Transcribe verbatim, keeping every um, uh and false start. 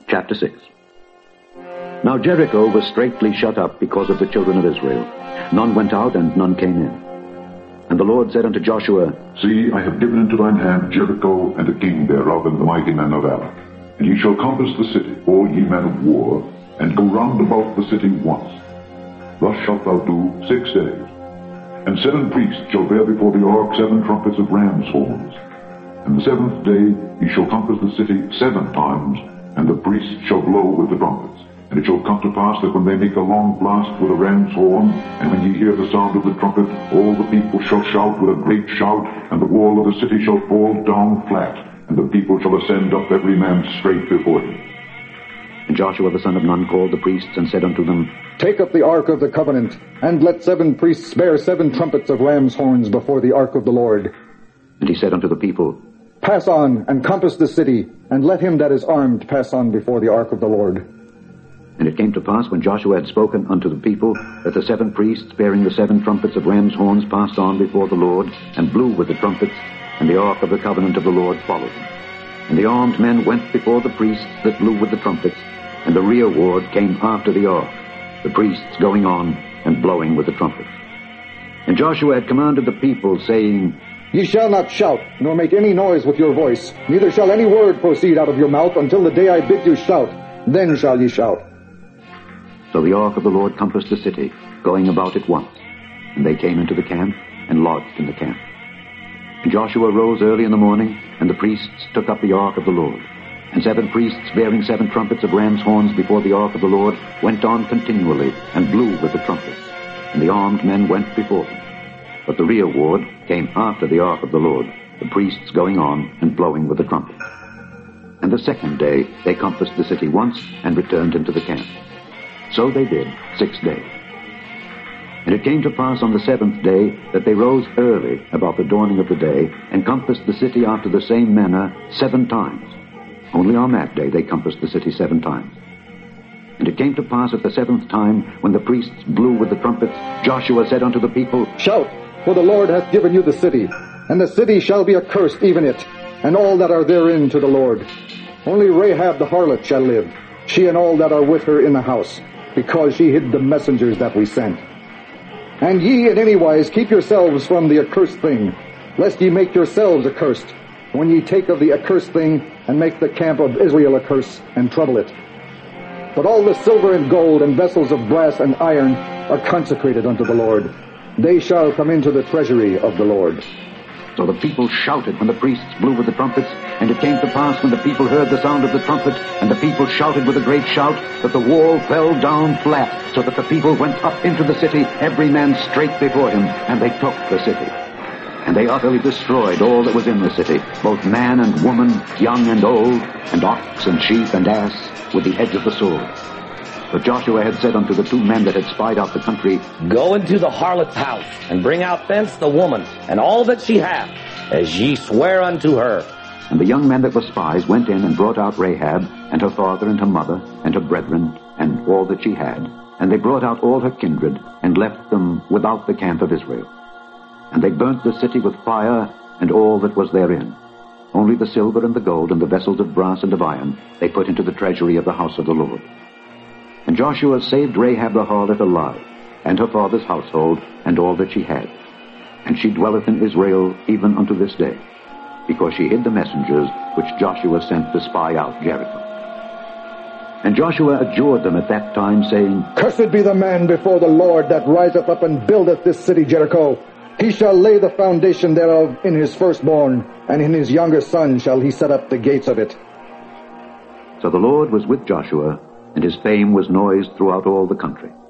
Chapter six. Now Jericho was straitly shut up because of the children of Israel. None went out, and none came in. And the Lord said unto Joshua, See, I have given into thine hand Jericho, and the king thereof, and the mighty men of valor. And ye shall compass the city, all ye men of war, and go round about the city once. Thus shalt thou do six days. And seven priests shall bear before the ark seven trumpets of ram's horns. And the seventh day ye shall compass the city seven times, and the priests shall blow with the trumpets. And it shall come to pass that when they make a long blast with a ram's horn, and when ye hear the sound of the trumpet, all the people shall shout with a great shout, and the wall of the city shall fall down flat, and the people shall ascend up every man straight before him. And Joshua the son of Nun called the priests, and said unto them, Take up the ark of the covenant, and let seven priests bear seven trumpets of ram's horns before the ark of the Lord. And he said unto the people, Pass on, and compass the city, and let him that is armed pass on before the ark of the Lord. And it came to pass, when Joshua had spoken unto the people, that the seven priests bearing the seven trumpets of ram's horns passed on before the Lord, and blew with the trumpets, and the ark of the covenant of the Lord followed them. And the armed men went before the priests that blew with the trumpets, and the rear ward came after the ark, the priests going on and blowing with the trumpets. And Joshua had commanded the people, saying, Ye shall not shout, nor make any noise with your voice, neither shall any word proceed out of your mouth until the day I bid you shout. Then shall ye shout. So the ark of the Lord compassed the city, going about it once. And they came into the camp, and lodged in the camp. And Joshua rose early in the morning, and the priests took up the ark of the Lord. And seven priests, bearing seven trumpets of ram's horns before the ark of the Lord, went on continually, and blew with the trumpets. And the armed men went before them. But the rear ward came after the ark of the Lord, the priests going on and blowing with the trumpets. And the second day they compassed the city once, and returned into the camp. So they did six days. And it came to pass on the seventh day that they rose early about the dawning of the day, and compassed the city after the same manner seven times. Only on that day they compassed the city seven times. And it came to pass at the seventh time, when the priests blew with the trumpets, Joshua said unto the people, Shout, for the Lord hath given you the city, and the city shall be accursed, even it, and all that are therein to the Lord. Only Rahab the harlot shall live, she and all that are with her in the house, because she hid the messengers that we sent. And ye in any wise keep yourselves from the accursed thing, lest ye make yourselves accursed, when ye take of the accursed thing, and make the camp of Israel a curse, and trouble it. But all the silver and gold, and vessels of brass and iron, are consecrated unto the Lord. They shall come into the treasury of the Lord. So the people shouted when the priests blew with the trumpets, and it came to pass when the people heard the sound of the trumpet, and the people shouted with a great shout, that the wall fell down flat, so that the people went up into the city, every man straight before him, and they took the city. And they utterly destroyed all that was in the city, both man and woman, young and old, and ox and sheep and ass, with the edge of the sword. But Joshua had said unto the two men that had spied out the country, Go into the harlot's house, and bring out thence the woman, and all that she hath, as ye swear unto her. And the young men that were spies went in and brought out Rahab, and her father and her mother, and her brethren, and all that she had. And they brought out all her kindred, and left them without the camp of Israel. And they burnt the city with fire, and all that was therein. Only the silver and the gold, and the vessels of brass and of iron, they put into the treasury of the house of the Lord. And Joshua saved Rahab the harlot alive, and her father's household, and all that she had. And she dwelleth in Israel even unto this day, because she hid the messengers which Joshua sent to spy out Jericho. And Joshua adjured them at that time, saying, Cursed be the man before the Lord that riseth up and buildeth this city Jericho. He shall lay the foundation thereof in his firstborn, and in his younger son shall he set up the gates of it. So the Lord was with Joshua, and his fame was noised throughout all the country.